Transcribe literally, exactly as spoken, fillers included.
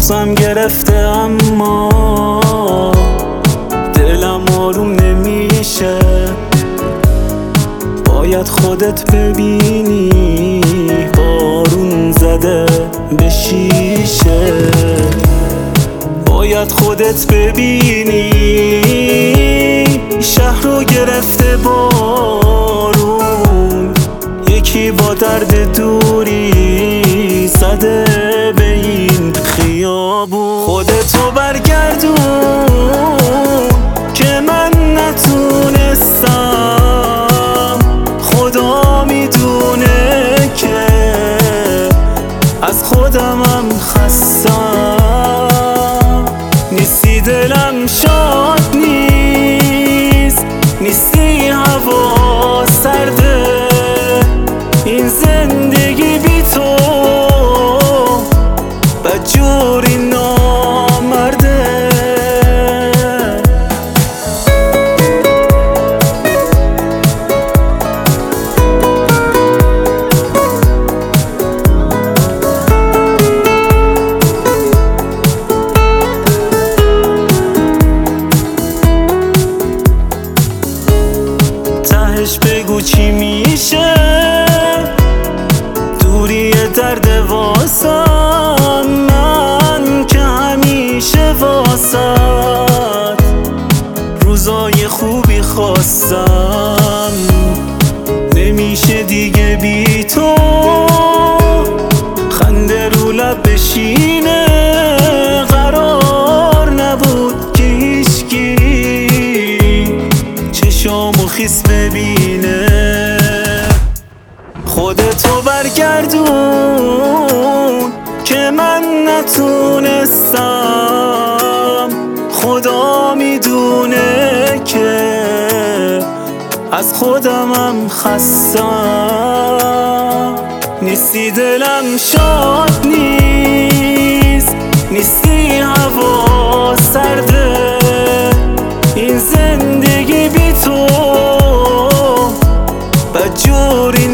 مغزم گرفته اما دلم آروم نمیشه. باید خودت ببینی بارون زده به شیشه. باید خودت ببینی شهر رو گرفته بارون، یکی با درد دوری زده به این خیابون. خودتو برگردون که من نتونستم، خدا میدونه که از خودمم خستم. نیستی دلم شاد نیست، نیستی هوا سرده، این زندگی بی تو بدجوری نامرده. تهش بگو چی میشه، دوری درد واسم، من که همیشه واسد روزای خوبی خواستم. نمیشه دیگه بی تو خنده رو لب بشینه، قرار نبود که هیچکی چشامو خیس ببینه. خودتو برگردون که من نتونستم، خدا میدونه که از خودمم خستم. نیستی دلم شاد نیست، نیستی هوا سرده، این زندگی بی تو بدجوری